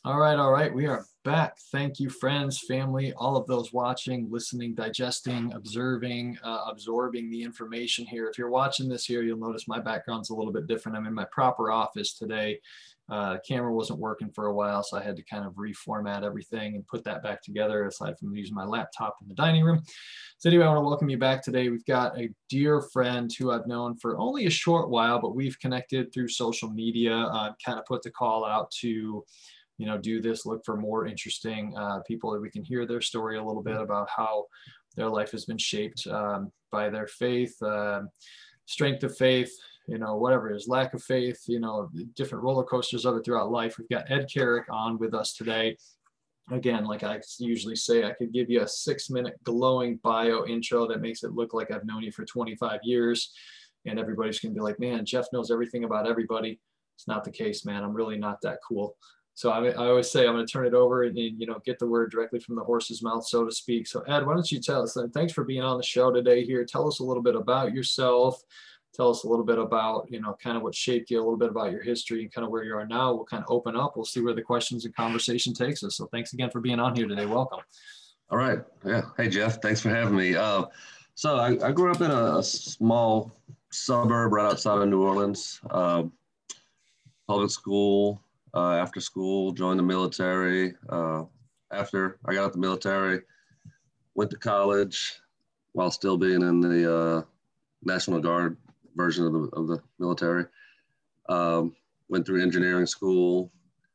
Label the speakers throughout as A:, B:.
A: All right. We are back. Thank you, friends, family, all of those watching, listening, digesting, observing, absorbing the information here. If you're watching this here, you'll notice my background's a little bit different. I'm in my proper office today. The camera wasn't working for a while, so I had to kind of reformat everything and put that back together, aside from using my laptop in the dining room. So anyway, I want to welcome you back today. We've got a dear friend who I've known for only a short while, but we've connected through social media, kind of put the call out to do this, look for more interesting people that we can hear their story a little bit about how their life has been shaped by their faith, strength of faith, whatever it is, lack of faith, different roller coasters of it throughout life. We've got Ed Carrick on with us today. Again, like I usually say, I could give you a 6-minute glowing bio intro that makes it look like I've known you for 25 years. And everybody's going to be like, man, Jeff knows everything about everybody. It's not the case, man. I'm really not that cool. So I always say I'm going to turn it over and get the word directly from the horse's mouth, so to speak. So Ed, why don't you tell us, and thanks for being on the show today here. Tell us a little bit about yourself. Tell us a little bit about, kind of what shaped you, a little bit about your history and kind of where you are now. We'll kind of open up. We'll see where the questions and conversation takes us. So thanks again for being on here today. Welcome.
B: All right. Yeah. Hey, Jeff, thanks for having me. So I grew up in a small suburb right outside of New Orleans, public school. After school, joined the military. After I got out of the military, went to college while still being in the National Guard version of the military. Went through engineering school.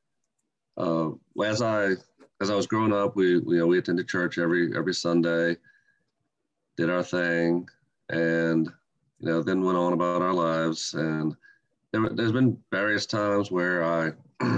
B: As I was growing up, we attended church every Sunday, did our thing, and then went on about our lives. And there's been various times where I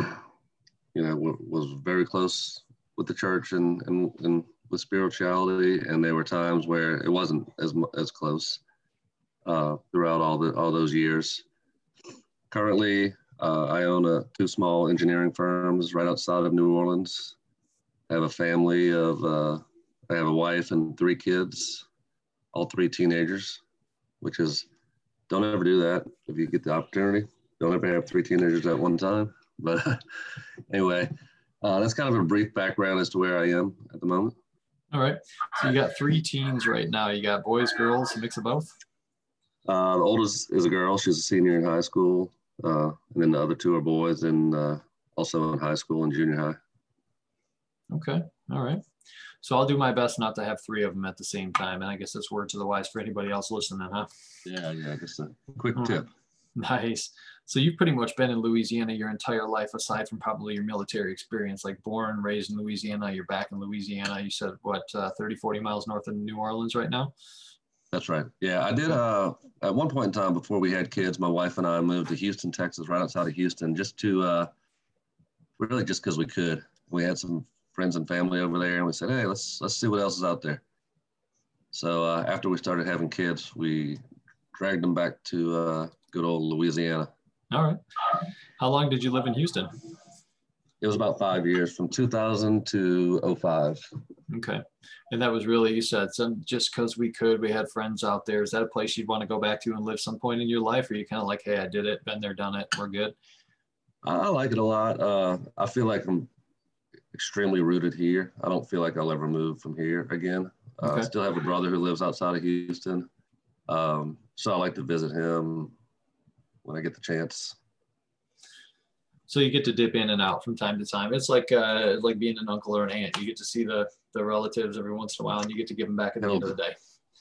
B: was very close with the church and with spirituality, and there were times where it wasn't as close throughout all those years. Currently, I own 2 small engineering firms right outside of New Orleans. I have a family of I have a wife and 3 kids, all 3 teenagers, which is, don't ever do that if you get the opportunity. Don't ever have 3 teenagers at one time. But anyway, that's kind of a brief background as to where I am at the moment.
A: All right. So you got 3 teens right now. You got boys, girls, a mix of both?
B: The oldest is a girl. She's a senior in high school. And then the other 2 are boys and also in high school and junior high.
A: Okay. All right. So I'll do my best not to have 3 of them at the same time. And I guess that's word to the wise for anybody else listening, huh?
B: Yeah. Just a quick tip.
A: Nice. So you've pretty much been in Louisiana your entire life, aside from probably your military experience, like born and raised in Louisiana. You're back in Louisiana. You said, 30, 40 miles north of New Orleans right now?
B: That's right. Yeah, I did. At one point in time, before we had kids, my wife and I moved to Houston, Texas, right outside of Houston, just to really just because we could. We had some friends and family over there, and we said, hey, let's see what else is out there. So after we started having kids, we dragged them back to good old Louisiana.
A: All right. How long did you live in Houston?
B: It was about 5 years, from 2000 to 2005.
A: Okay. And that was really, you said, just because we could, we had friends out there. Is that a place you'd want to go back to and live some point in your life? Or are you kind of like, hey, I did it, been there, done it, we're good?
B: I like it a lot. I feel like I'm extremely rooted here. I don't feel like I'll ever move from here again.
A: Okay.
B: I still have a brother who lives outside of Houston. So I like to visit him when I get the chance.
A: So you get to dip in and out from time to time. It's like being an uncle or an aunt. You get to see the relatives every once in a while, and you get to give them back at the end of the day.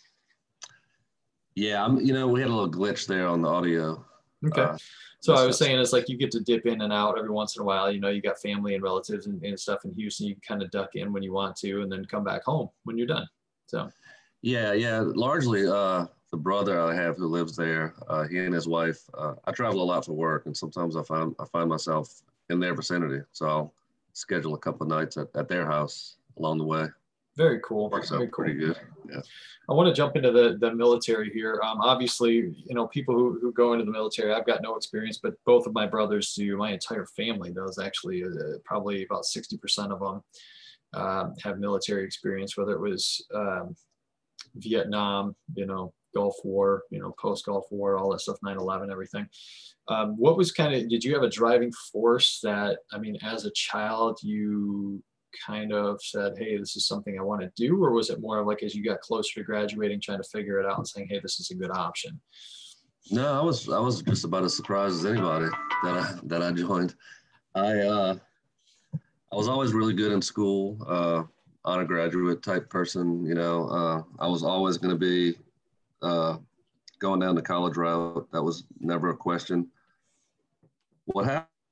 B: Yeah, we had a little glitch there on the audio.
A: Okay. So I was saying, it's like you get to dip in and out every once in a while. You got family and relatives and stuff in Houston. You kind of duck in when you want to, and then come back home when you're done. So.
B: Yeah. Largely, the brother I have who lives there, he and his wife. I travel a lot for work, and sometimes I find myself in their vicinity. So I'll schedule a couple of nights at their house along the way.
A: Very cool.
B: Works out pretty good. Yeah.
A: I want to jump into the military here. Obviously, people who go into the military, I've got no experience, but both of my brothers do. My entire family does, actually. Probably about 60% of them have military experience, whether it was Vietnam, Gulf War, post Gulf War, all that stuff, 9/11, everything. What was did you have a driving force that, I mean, as a child, you kind of said, hey, this is something I want to do? Or was it more of like, as you got closer to graduating, trying to figure it out and saying, hey, this is a good option?
B: No, I was just about as surprised as anybody that I joined. I was always really good in school, honor graduate type person. I was always going to be going down the college route. That was never a question. What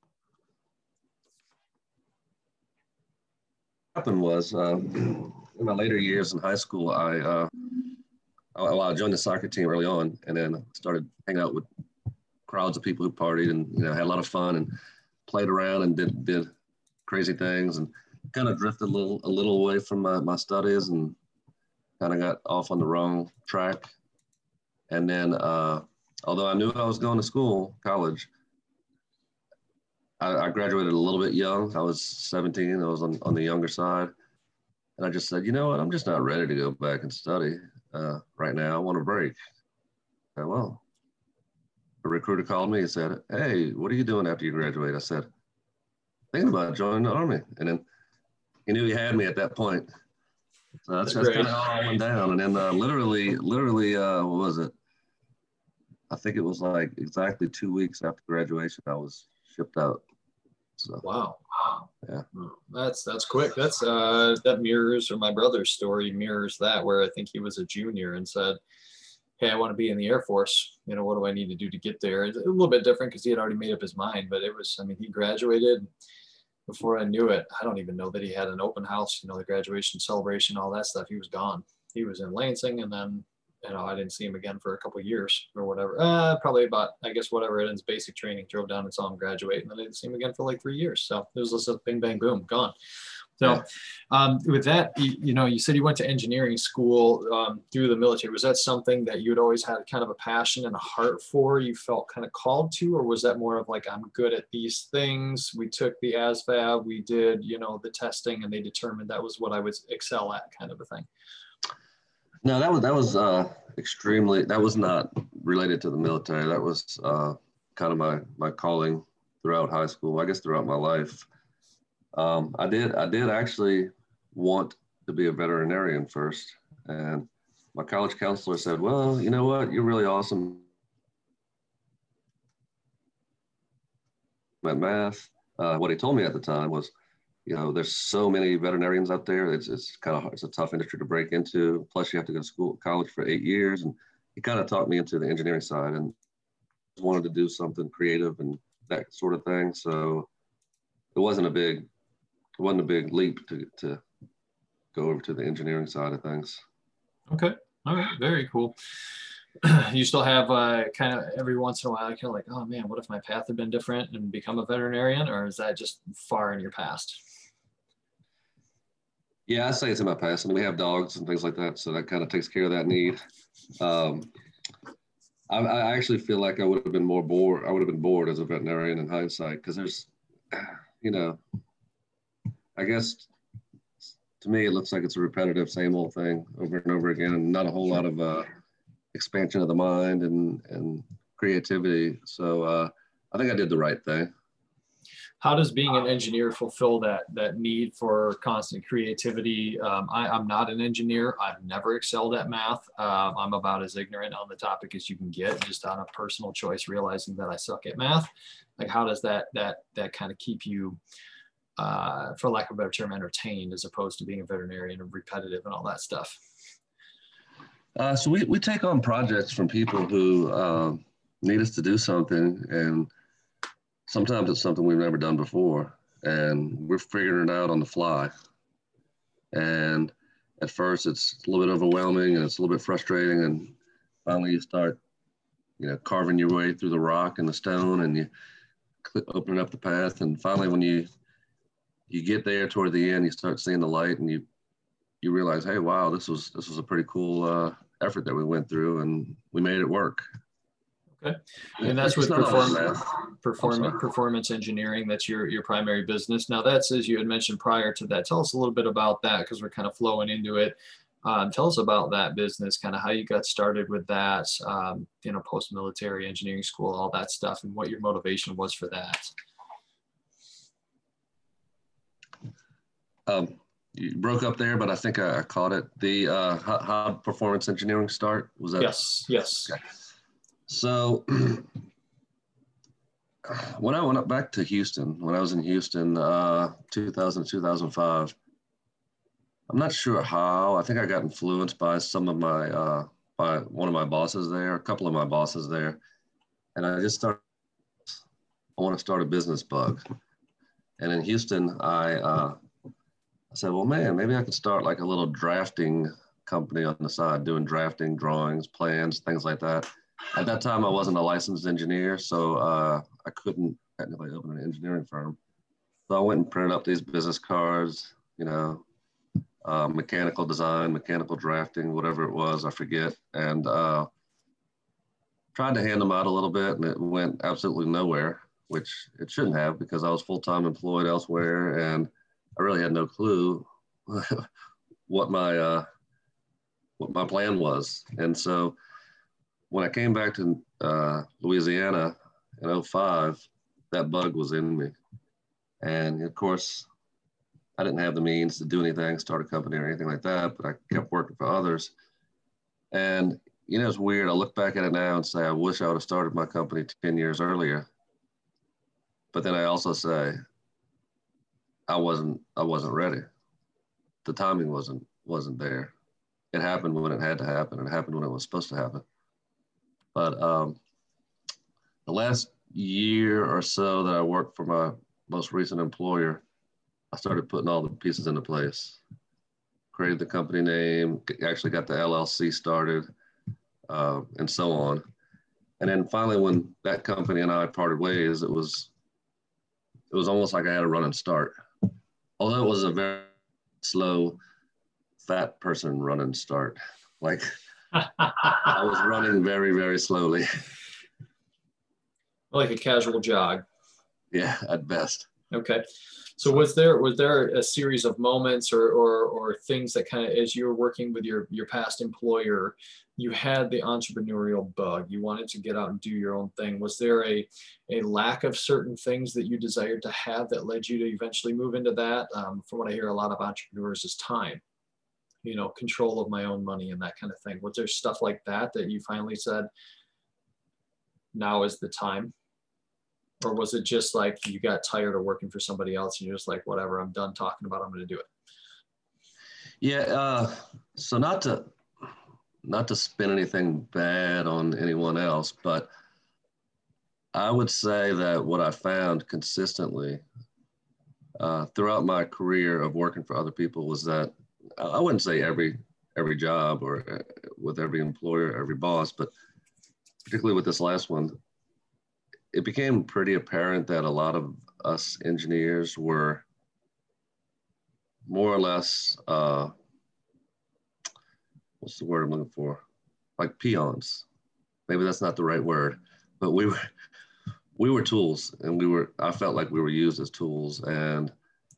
B: happened was in my later years in high school, I joined the soccer team early on, and then started hanging out with crowds of people who partied and had a lot of fun and played around and did crazy things, and kind of drifted a little away from my studies and kind of got off on the wrong track. And then, although I knew I was going to college, I graduated a little bit young. I was 17. I was on the younger side. And I just said, you know what? I'm just not ready to go back and study right now. I want a break. Well, a recruiter called me and said, hey, what are you doing after you graduate? I said, thinking about joining the Army. And then he knew he had me at that point. So that's kind of how it all went down. And then literally, what was it? I think it was like exactly 2 weeks after graduation, I was shipped out. So
A: wow.
B: Yeah.
A: That's quick. That mirrors, or my brother's story mirrors that, where I think he was a junior and said, hey, I want to be in the Air Force. What do I need to do to get there? It's a little bit different because he had already made up his mind, but it was, I mean, he graduated. Before I knew it, I don't even know that he had an open house, the graduation celebration, all that stuff. He was gone. He was in Lansing, and then, I didn't see him again for a couple of years or whatever. Probably about, I guess, whatever it is, basic training, drove down and saw him graduate, and then I didn't see him again for like 3 years. So it was just a bing, bang, boom, gone. So with that, you said you went to engineering school through the military. Was that something that you'd always had kind of a passion and a heart for, you felt kind of called to, or was that more of like, I'm good at these things? We took the ASVAB, we did, the testing, and they determined that was what I would excel at, kind of a thing?
B: No, that was extremely, that was not related to the military. That was kind of my calling throughout high school, I guess throughout my life. I did actually want to be a veterinarian first, and my college counselor said, well, you know what, you're really awesome at math. What he told me at the time was, there's so many veterinarians out there. It's a tough industry to break into. Plus you have to go to college for 8 years. And he kind of talked me into the engineering side and wanted to do something creative and that sort of thing. So it wasn't a big leap to go over to the engineering side of things.
A: Okay. All right. Very cool. You still have kind of every once in a while, kind of like, oh man, what if my path had been different and become a veterinarian? Or is that just far in your past?
B: Yeah, I say it's in my past. I mean, we have dogs and things like that, so that kind of takes care of that need. I actually feel like I would have been bored. I would have been bored as a veterinarian in hindsight, because there's, I guess to me, it looks like it's a repetitive, same old thing over and over again, and not a whole lot of expansion of the mind and creativity. So I think I did the right thing.
A: How does being an engineer fulfill that need for constant creativity? I'm not an engineer. I've never excelled at math. I'm about as ignorant on the topic as you can get, just on a personal choice, realizing that I suck at math. Like, how does that kind of keep you, for lack of a better term, entertained, as opposed to being a veterinarian and repetitive and all that stuff?
B: So we take on projects from people who need us to do something, and sometimes it's something we've never done before, and we're figuring it out on the fly. And at first it's a little bit overwhelming and it's a little bit frustrating, and finally you start, carving your way through the rock and the stone, and you open up the path, and finally when you get there toward the end, you start seeing the light, and you realize, hey, wow, this was a pretty cool effort that we went through, and we made it work. Okay.
A: And that's with performance engineering. That's your primary business. Now, that's, as you had mentioned prior to that. Tell us a little bit about that, because we're kind of flowing into it. Tell us about that business, kind of how you got started with that, post-military engineering school, all that stuff, and what your motivation was for that.
B: You broke up there, but I think I caught it. The high performance engineering start, was that?
A: Yes.
B: Okay. So when I went up back to Houston, when I was in Houston, 2000, 2005, I'm not sure how. I think I got influenced by some of my, by one of my bosses there, a couple of my bosses there. And I just started, I want to start a business bug. And in Houston, I said, well, man, maybe I could start like a little drafting company on the side, doing drafting, drawings, plans, things like that. At that time, I wasn't a licensed engineer, so I couldn't technically open an engineering firm. So I went and printed up these business cards, mechanical design, mechanical drafting, whatever it was, I forget. And tried to hand them out a little bit, and it went absolutely nowhere, which it shouldn't have, because I was full-time employed elsewhere, and I really had no clue what my plan was. And so when I came back to Louisiana in 2005, that bug was in me. And of course, I didn't have the means to do anything, start a company or anything like that, but I kept working for others. And, it's weird. I look back at it now and say, I wish I would have started my company 10 years earlier. But then I also say, I wasn't ready. The timing wasn't there. It happened when it had to happen. It happened when it was supposed to happen. But the last year or so that I worked for my most recent employer, I started putting all the pieces into place. Created the company name, actually got the LLC started, and so on. And then finally, when that company and I parted ways, it was almost like I had a running start. Although it was a very slow, fat person running start. Like I was running very, very slowly.
A: Like a casual jog.
B: Yeah, at best.
A: Okay. So was there a series of moments or things that kind of, as you were working with your past employer, you had the entrepreneurial bug, you wanted to get out and do your own thing. Was there a lack of certain things that you desired to have that led you to eventually move into that? From what I hear, a lot of entrepreneurs is time, control of my own money and that kind of thing. Was there stuff like that you finally said, now is the time? Or was it just like you got tired of working for somebody else and you're just like, whatever, I'm done talking about it, I'm going to do it?
B: Yeah. So not to spin anything bad on anyone else, but I would say that what I found consistently throughout my career of working for other people was that I wouldn't say every job or with every employer, every boss, but particularly with this last one, it became pretty apparent that a lot of us engineers were more or less, what's the word I'm looking for? Like peons. Maybe that's not the right word, but we were tools, and I felt like we were used as tools, and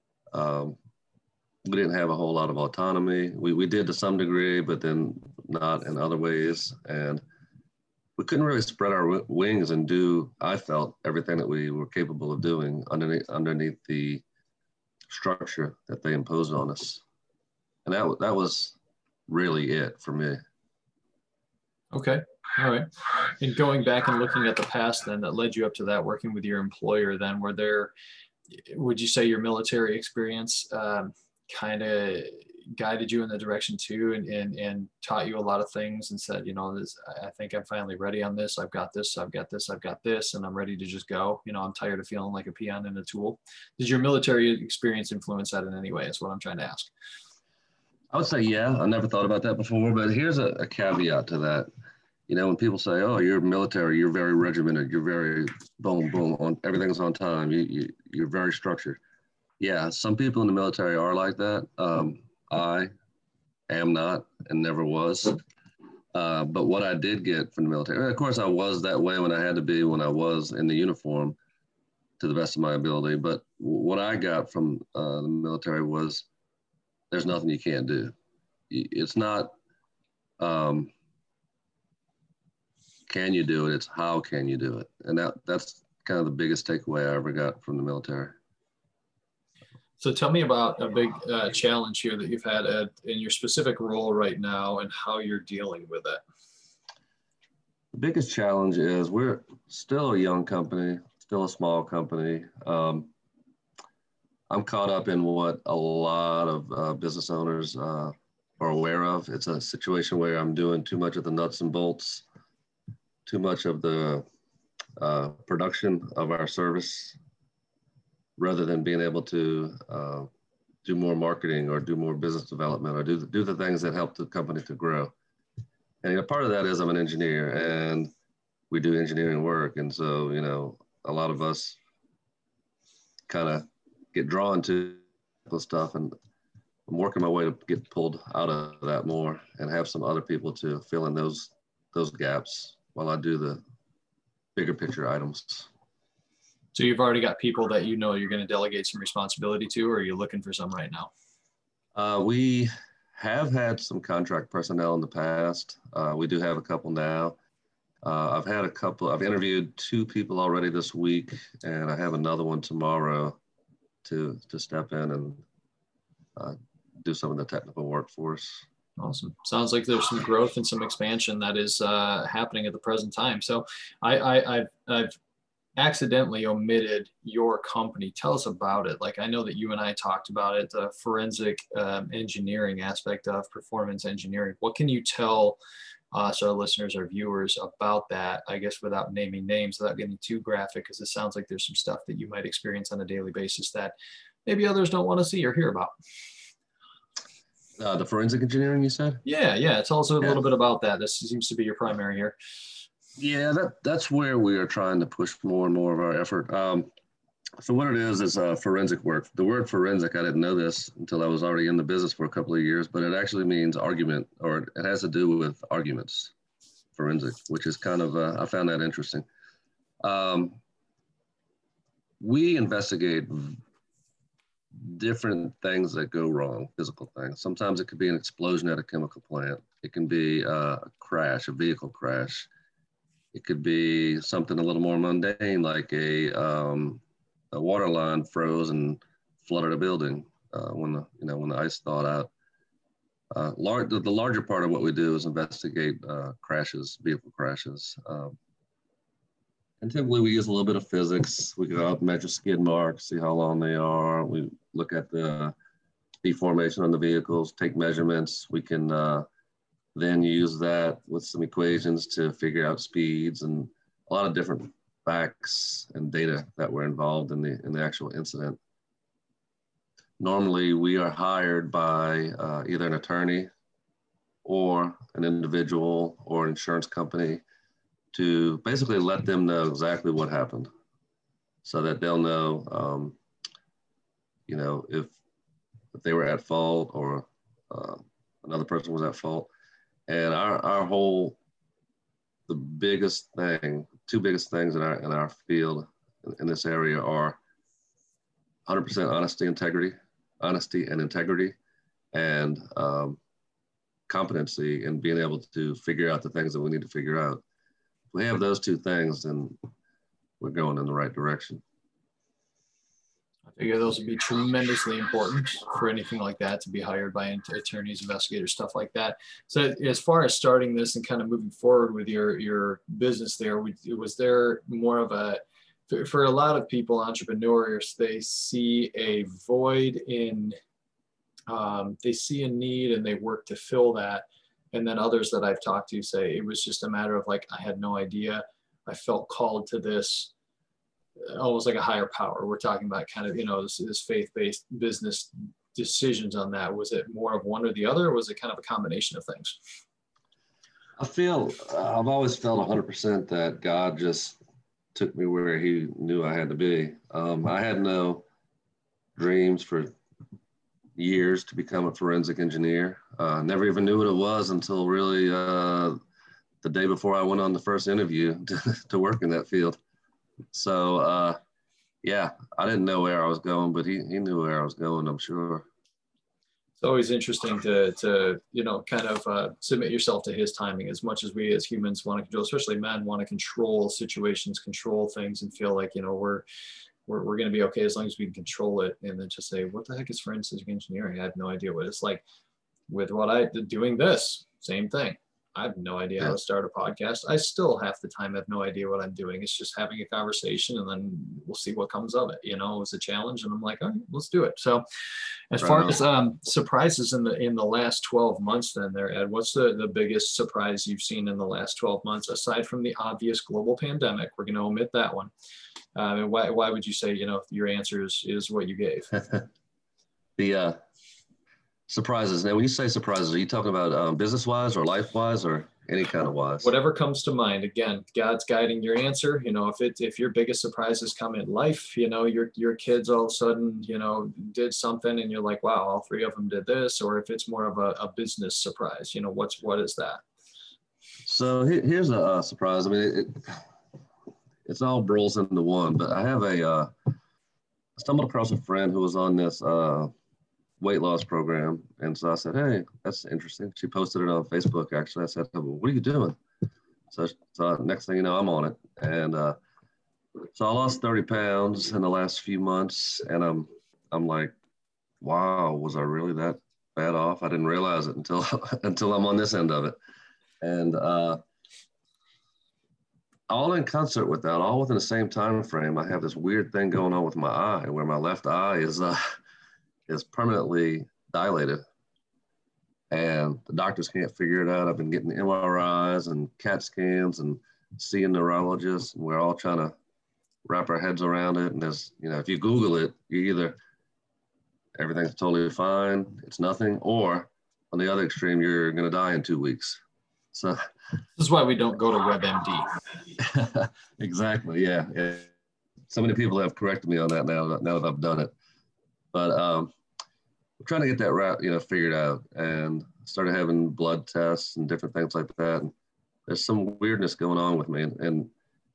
B: we didn't have a whole lot of autonomy. We did to some degree, but then not in other ways. And we couldn't really spread our wings and do, I felt, everything that we were capable of doing underneath the structure that they imposed on us. And that was really it for me.
A: Okay. All right. And going back and looking at the past then that led you up to that, working with your employer, then would you say your military experience kind of guided you in the direction too, and taught you a lot of things and said, I think I'm finally ready on this. I've got this, and I'm ready to just go. I'm tired of feeling like a peon and a tool. Did your military experience influence that in any way? Is what I'm trying to ask.
B: I would say, yeah. I never thought about that before, but here's a caveat to that. When people say, oh, you're military, you're very regimented, you're very boom, boom, everything's on time, you're very structured. Yeah, some people in the military are like that. I am not and never was. But what I did get from the military, of course, I was that way when I had to be, when I was in the uniform to the best of my ability. But what I got from the military was there's nothing you can't do. it's not, can you do it? It's how can you do it? And that's kind of the biggest takeaway I ever got from the military.
A: So tell me about a big challenge here that you've had in your specific role right now and how you're dealing with it.
B: The biggest challenge is we're still a young company, still a small company. I'm caught up in what a lot of business owners are aware of. It's a situation where I'm doing too much of the nuts and bolts, too much of the production of our service, rather than being able to do more marketing or do more business development or do the things that help the company to grow. And part of that is I'm an engineer and we do engineering work. And so, a lot of us kind of get drawn to the stuff, and I'm working my way to get pulled out of that more and have some other people to fill in those gaps while I do the bigger picture items.
A: So you've already got people that you're going to delegate some responsibility to, or are you looking for some right now?
B: We have had some contract personnel in the past. We do have a couple now. I've interviewed 2 people already this week, and I have another one tomorrow to step in and do some of the technical work for us.
A: Awesome. Sounds like there's some growth and some expansion that is happening at the present time. So I've accidentally omitted your company. Tell us about it. Like, I know that you and I talked about it, the forensic engineering aspect of performance engineering. What can you tell us, our listeners, our viewers, about that? I guess without naming names, without getting too graphic, because it sounds like there's some stuff that you might experience on a daily basis that maybe others don't want to see or hear about.
B: The forensic engineering, you said?
A: Yeah. Tell us a little bit about that. This seems to be your primary here.
B: Yeah, that's where we are trying to push more and more of our effort. So what it is forensic work. The word forensic, I didn't know this until I was already in the business for a couple of years, but it actually means argument, or it has to do with arguments, forensic, which is kind of, I found that interesting. We investigate different things that go wrong, physical things. Sometimes it could be an explosion at a chemical plant. It can be a crash, a vehicle crash. It could be something a little more mundane, like a water line froze and flooded a building when the ice thawed out. The larger part of what we do is investigate crashes, vehicle crashes. And typically we use a little bit of physics. We go out and measure skid marks, see how long they are. We look at the deformation on the vehicles, take measurements. We can then use that with some equations to figure out speeds and a lot of different facts and data that were involved in the actual incident. Normally, we are hired by either an attorney or an individual or an insurance company to basically let them know exactly what happened, so that they'll know, if they were at fault or another person was at fault. And the biggest thing, 2 biggest things in our field in this area are 100% honesty and integrity, and competency in being able to figure out the things that we need to figure out. If we have those 2 things, then we're going in the right direction.
A: I figure those would be tremendously important for anything like that, to be hired by attorneys, investigators, stuff like that. So as far as starting this and kind of moving forward with your business there, was there more of a, for a lot of people, entrepreneurs, they see a void in, they see a need and they work to fill that. And then others that I've talked to say it was just a matter of like, I had no idea. I felt called to this, almost like a higher power. We're talking about kind of, this faith-based business decisions on that. Was it more of one or the other, or was it kind of a combination of things?
B: I've always felt 100% that God just took me where he knew I had to be. I had no dreams for years to become a forensic engineer. Never even knew what it was until really the day before I went on the first interview to work in that field. So, I didn't know where I was going, but he knew where I was going, I'm sure.
A: It's always interesting to kind of submit yourself to his timing. As much as we as humans want to control, especially men, want to control situations, control things, and feel like we're going to be okay as long as we can control it. And then just say, what the heck is forensic engineering? I have no idea what it's like. With what I did doing this, same thing. I have no idea how to start a podcast. I still half the time have no idea what I'm doing. It's just having a conversation and then we'll see what comes of it. It was a challenge and I'm like, all right, let's do it. So as far as surprises in the last 12 months then there, Ed, what's the biggest surprise you've seen in the last 12 months, aside from the obvious global pandemic? We're going to omit that one. And why would you say, your answer is what you gave?
B: The surprises. Now, when you say surprises, are you talking about business-wise or life-wise or any kind of wise?
A: Whatever comes to mind. Again, God's guiding your answer. If your biggest surprises come in life, your kids all of a sudden, did something and you're like, wow, all three of them did this. Or if it's more of a business surprise, what is that?
B: So here's a surprise. I mean, it's all rolls into one, but I have I stumbled across a friend who was on this weight loss program. And so I said, hey, that's interesting. She posted it on Facebook, actually. I said, well, what are you doing? So next thing you know, I'm on it. And so I lost 30 pounds in the last few months. And I'm like, wow, was I really that bad off? I didn't realize it until I'm on this end of it. And all in concert with that, all within the same time frame, I have this weird thing going on with my eye, where my left eye is permanently dilated, and the doctors can't figure it out. I've been getting MRIs and CAT scans and seeing neurologists, and we're all trying to wrap our heads around it. And there's, if you Google it, you either everything's totally fine, it's nothing, or on the other extreme, you're going to die in 2 weeks. So
A: this is why we don't go to WebMD.
B: Exactly. Yeah. So many people have corrected me on that now that I've done it. But I'm trying to get that route, figured out, and started having blood tests and different things like that. And there's some weirdness going on with me, and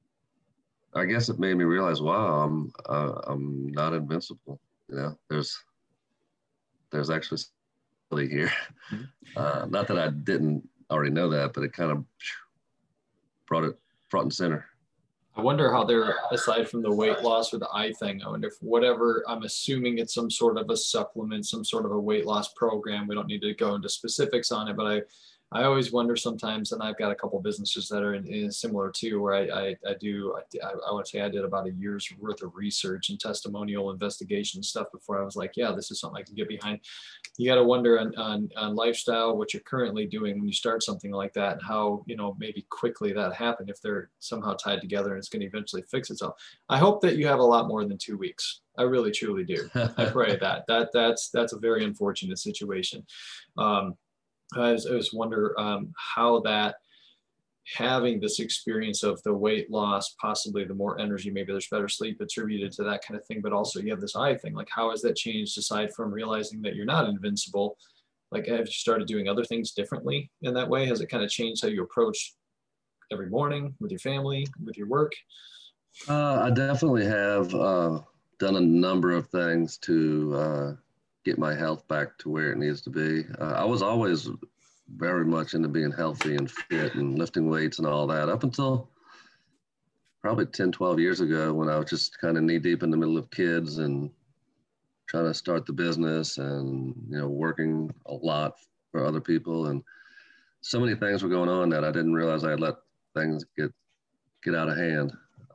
B: I guess it made me realize, wow, I'm not invincible. There's actually somebody here. Not that I didn't already know that, but it kind of brought it front and center.
A: I wonder how they're, aside from the weight loss or the eye thing, I wonder if whatever, I'm assuming it's some sort of a supplement, some sort of a weight loss program. We don't need to go into specifics on it, but I always wonder sometimes, and I've got a couple businesses that are in similar too, where I would say I did about a year's worth of research and testimonial investigation stuff before I was like, yeah, this is something I can get behind. You got to wonder on lifestyle, what you're currently doing when you start something like that, and how, maybe quickly that happened, if they're somehow tied together and it's going to eventually fix itself. I hope that you have a lot more than 2 weeks. I really, truly do. I pray that's a very unfortunate situation. I just wonder how that, having this experience of the weight loss, possibly the more energy, maybe there's better sleep attributed to that kind of thing, but also you have this eye thing. Like, how has that changed, aside from realizing that you're not invincible? Like, have you started doing other things differently in that way? Has it kind of changed how you approach every morning with your family, with your work?
B: I definitely have done a number of things to get my health back to where it needs to be. I was always very much into being healthy and fit and lifting weights and all that, up until probably 10, 12 years ago, when I was just kind of knee deep in the middle of kids and trying to start the business and, working a lot for other people. And so many things were going on that I didn't realize I had let things get out of hand.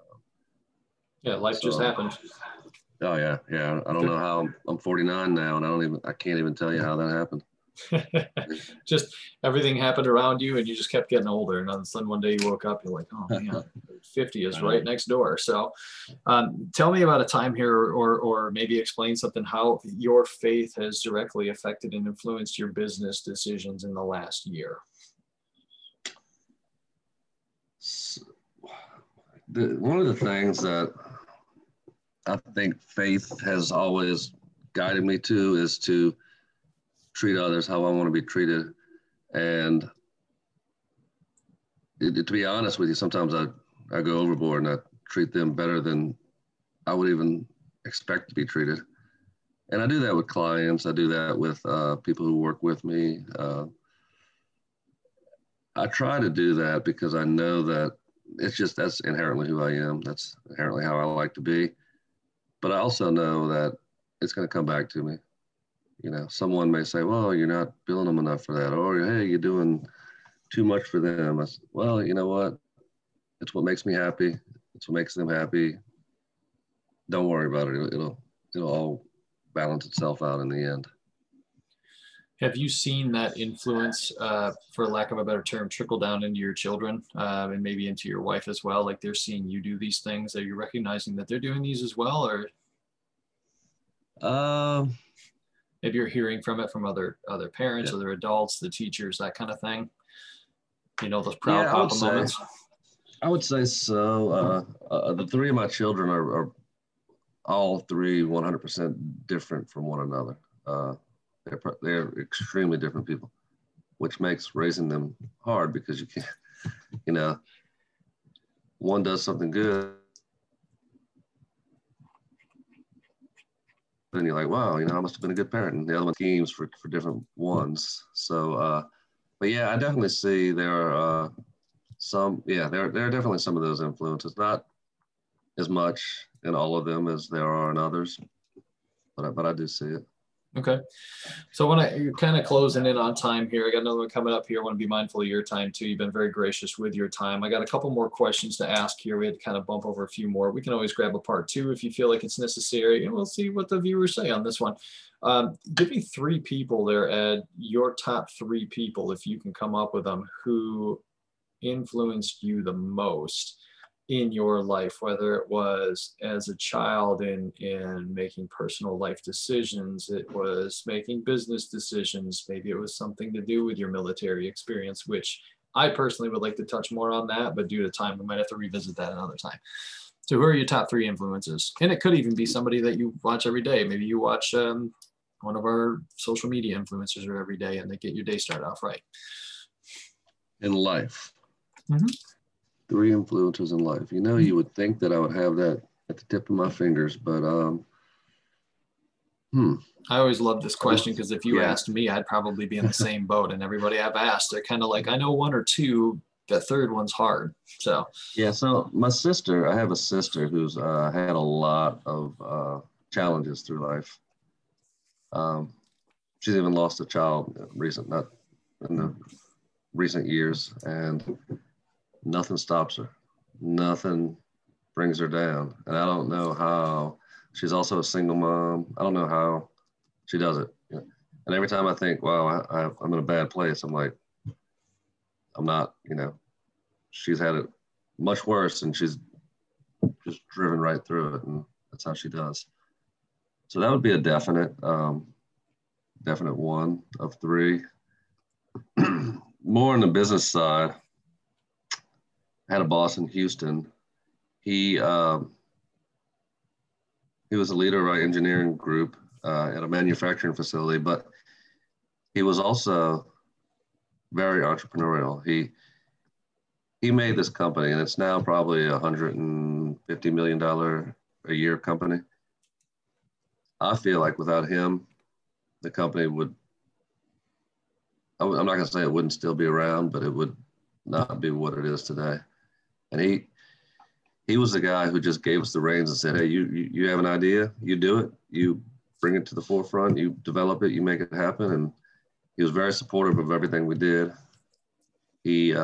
A: Yeah, life just happened.
B: Oh yeah. I don't know how I'm 49 now, and I can't even tell you how that happened.
A: Just everything happened around you, and you just kept getting older. And all of a sudden, one day you woke up, you're like, oh man, 50 is right next door. So, tell me about a time here, or maybe explain something, how your faith has directly affected and influenced your business decisions in the last year.
B: One of the things that I think faith has always guided me to is to treat others how I want to be treated. And to be honest with you, sometimes I go overboard and I treat them better than I would even expect to be treated. And I do that with clients. I do that with people who work with me. I try to do that because I know that that's inherently who I am. That's inherently how I like to be. But I also know that it's going to come back to me. You know, someone may say, well, you're not billing them enough for that. Or, hey, you're doing too much for them. I said, well, you know what? It's what makes me happy. It's what makes them happy. Don't worry about it. It'll all balance itself out in the end.
A: Have you seen that influence, for lack of a better term, trickle down into your children, and maybe into your wife as well? Like they're seeing you do these things. Are you recognizing that they're doing these as well, or maybe you're hearing from it from other parents,
B: Yeah.
A: other adults, the teachers, that kind of thing? You know, those proud papa moments.
B: I would say so. The three of my children are all three 100% different from one another. They're extremely different people, which makes raising them hard because you can't, you know, one does something good, and you're like, wow, you know, I must have been a good parent. And the other one schemes for different ones. So, but yeah, I definitely see there are there are definitely some of those influences, not as much in all of them as there are in others, but I do see it.
A: Okay. So when you're kind of closing in on time here, I got another one coming up here. I want to be mindful of your time too. You've been very gracious with your time. I got a couple more questions to ask here. We had to kind of bump over a few more. We can always grab a part two if you feel like it's necessary, and we'll see what the viewers say on this one. Give me three people there, Ed, your top three people, if you can come up with them, who influenced you the most in your life, whether it was as a child in making personal life decisions, it was making business decisions, maybe it was something to do with your military experience, which I personally would like to touch more on that, but due to time, we might have to revisit that another time. So who are your top three influences? And it could even be somebody that you watch every day. Maybe you watch one of our social media influencers every day and they get your day started off right.
B: In life.
A: Mm-hmm.
B: Three influences in life. You know, you would think that I would have that at the tip of my fingers, but
A: I always love this question because if you asked me, I'd probably be in the same boat. And everybody I've asked, they're kind of like, I know one or two. The third one's hard. So
B: yeah. So my sister, I have a sister who's had a lot of challenges through life. She's even lost a child not in the recent years, and nothing stops her. Nothing brings her down. And I don't know how. She's also a single mom. I don't know how she does it. And every time I think, wow, I'm in a bad place, I'm like, I'm not, you know, she's had it much worse and she's just driven right through it. And that's how she does. So that would be a definite one of three. More on the business side, I had a boss in Houston. He was a leader of our engineering group at a manufacturing facility, but he was also very entrepreneurial. He made this company, and it's now probably $150 million a year company. I feel like without him, the company would, I'm not going to say it wouldn't still be around, but it would not be what it is today. And he was the guy who just gave us the reins and said, hey, you have an idea, you do it, you bring it to the forefront, you develop it, you make it happen. And he was very supportive of everything we did. He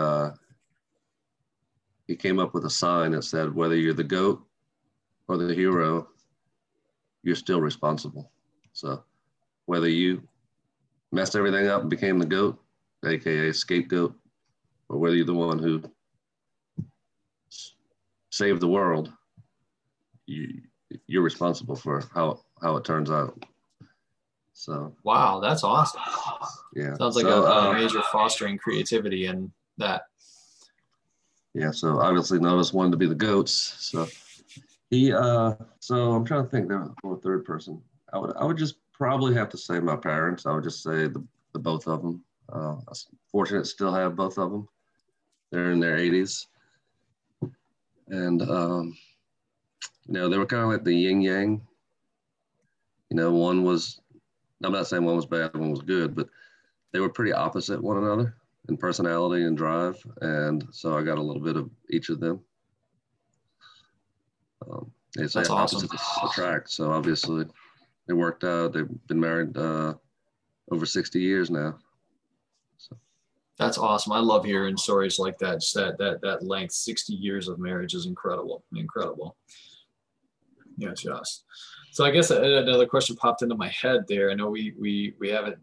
B: came up with a sign that said, whether you're the GOAT or the hero, you're still responsible. So whether you messed everything up and became the GOAT, AKA scapegoat, or whether you're the one who saved the world, you're responsible for how it turns out. So
A: wow, that's awesome.
B: Yeah,
A: sounds like a major fostering creativity in that.
B: Yeah, so obviously none of us wanted to be the GOATs. So so I'm trying to think now for a third person. I would just probably have to say my parents. I would just say the both of them. I'm fortunate to still have both of them. They're in their 80s. And, they were kind of like the yin yang. one was, I'm not saying one was bad, one was good, but they were pretty opposite one another in personality and drive. And so I got a little bit of each of them. They say
A: That's awesome.
B: opposites attract. So obviously it worked out. They've been married over 60 years now. So.
A: That's awesome. I love hearing stories like that. Just that length, 60 years of marriage is incredible. Incredible. Yes, yes. So I guess another question popped into my head there. I know we haven't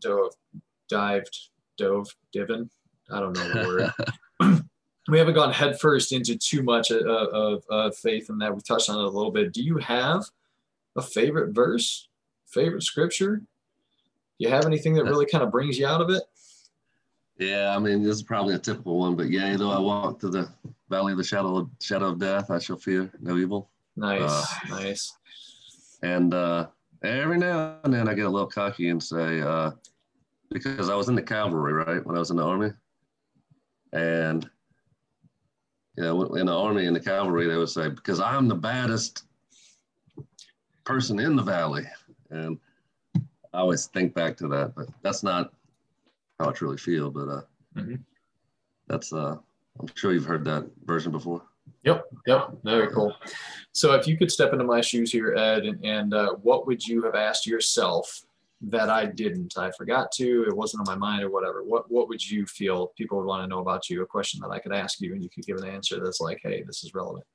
A: divin. I don't know the word. We haven't gone headfirst into too much of faith in that. We touched on it a little bit. Do you have a favorite verse, favorite scripture? Do you have anything that really kind of brings you out of it?
B: Yeah, I mean, this is probably a typical one, but yeah, though I walk through the valley of the shadow of death, I shall fear no evil.
A: Nice.
B: And every now and then I get a little cocky and say, because I was in the cavalry, right, when I was in the Army. And, in the Army, in the cavalry, they would say, because I'm the baddest person in the valley. And I always think back to that, but that's not how I truly feel. But that's, I'm sure you've heard that version before.
A: Yep. Very cool. So if you could step into my shoes here, Ed, and what would you have asked yourself that I didn't? I forgot to, it wasn't on my mind or whatever. What would you feel people would want to know about you? A question that I could ask you and you could give an answer that's like, hey, this is relevant.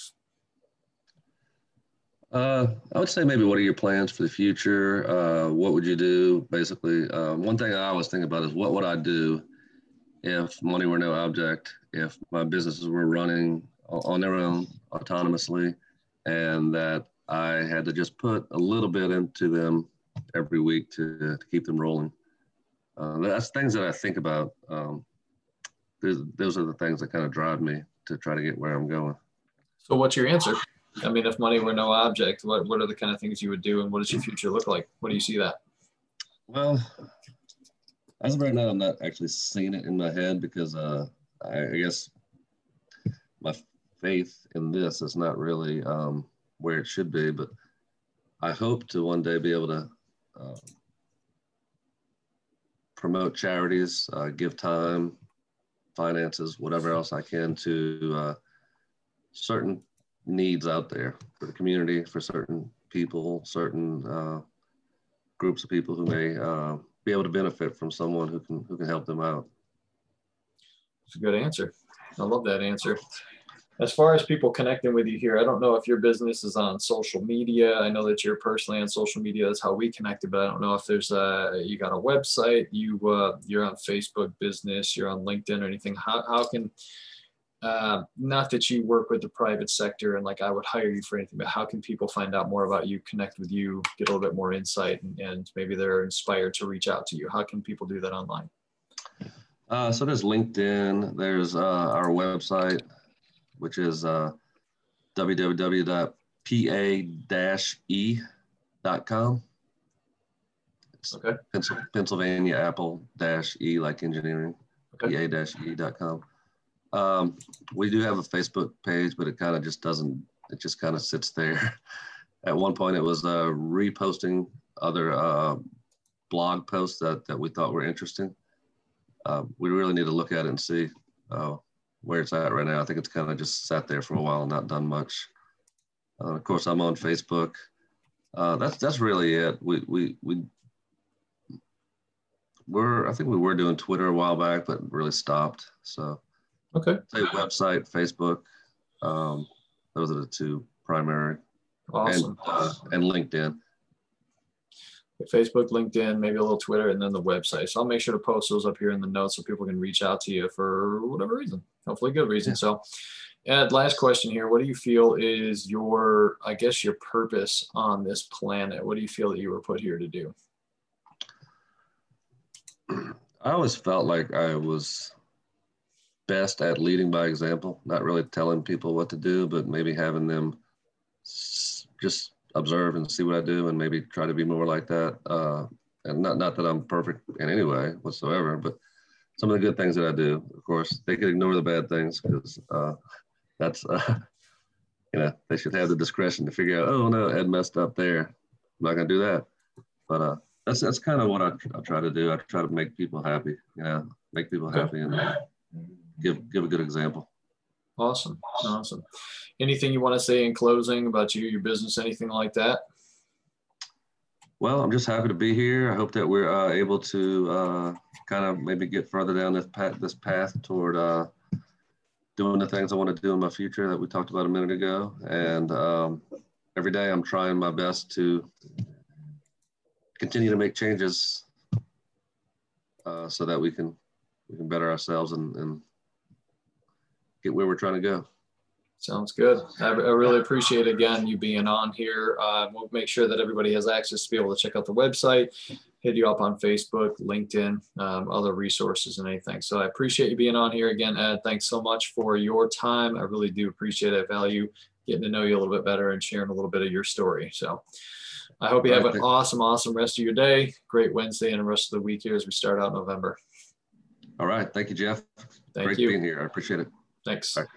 B: I would say maybe what are your plans for the future? What would you do? Basically, one thing I always think about is what would I do if money were no object, if my businesses were running on their own autonomously, and that I had to just put a little bit into them every week to keep them rolling. That's things that I think about. Those are the things that kind of drive me to try to get where I'm going.
A: So what's your answer? I mean, if money were no object, what are the kind of things you would do, and what does your future look like? What do you see that?
B: Well, as of right now, I'm not actually seeing it in my head because I guess my faith in this is not really where it should be, but I hope to one day be able to promote charities, give time, finances, whatever else I can to certain needs out there for the community, for certain people, certain groups of people who may be able to benefit from someone who can help them out.
A: It's a good answer. I love that answer. As far as people connecting with you here, I don't know if your business is on social media. I know that you're personally on social media. That's how we connected, but I don't know if there's you got a website, you're on Facebook business, you're on LinkedIn or anything. How can, not that you work with the private sector and like I would hire you for anything, but how can people find out more about you, connect with you, get a little bit more insight, and maybe they're inspired to reach out to you? How can people do that online?
B: So there's LinkedIn, there's our website, which is www.pa-e.com. It's
A: okay.
B: Pennsylvania Apple-E like engineering, okay. PA-E.com. We do have a Facebook page, but it kind of just doesn't, it just kind of sits there. At one point it was reposting other blog posts that we thought were interesting. We really need to look at it and see where it's at right now. I think it's kind of just sat there for a while and not done much. Of course, I'm on Facebook. That's really it. I think we were doing Twitter a while back, but really stopped. So,
A: okay.
B: Say website, Facebook. Those are the two primary.
A: Awesome.
B: And LinkedIn.
A: Facebook, LinkedIn, maybe a little Twitter, and then the website. So I'll make sure to post those up here in the notes so people can reach out to you for whatever reason, hopefully good reason. Yeah. So, Ed, last question here. What do you feel is your purpose on this planet? What do you feel that you were put here to do?
B: I always felt like I was best at leading by example, not really telling people what to do, but maybe having them just observe and see what I do and maybe try to be more like that. And not that I'm perfect in any way whatsoever, but some of the good things that I do, of course, they could ignore the bad things because that's, they should have the discretion to figure out, oh no, Ed messed up there. I'm not gonna do that. But that's kind of what I try to do. I try to make people happy, make people happy and give a good example.
A: Awesome. Awesome. Anything you want to say in closing about you, your business, anything like that?
B: Well, I'm just happy to be here. I hope that we're able to kind of maybe get further down this path toward doing the things I want to do in my future that we talked about a minute ago. And every day I'm trying my best to continue to make changes so that we can better ourselves and get where we're trying to go.
A: Sounds good. I really appreciate, again, you being on here. We'll make sure that everybody has access to be able to check out the website, hit you up on Facebook, LinkedIn, other resources and anything. So I appreciate you being on here again, Ed. Thanks so much for your time. I really do appreciate it. I value getting to know you a little bit better and sharing a little bit of your story. So I hope you have an awesome, awesome rest of your day. Great Wednesday and the rest of the week here as we start out November.
B: All right. Thank you, Jeff.
A: Thank you.
B: Great being here. I appreciate it.
A: Thanks.
B: Bye.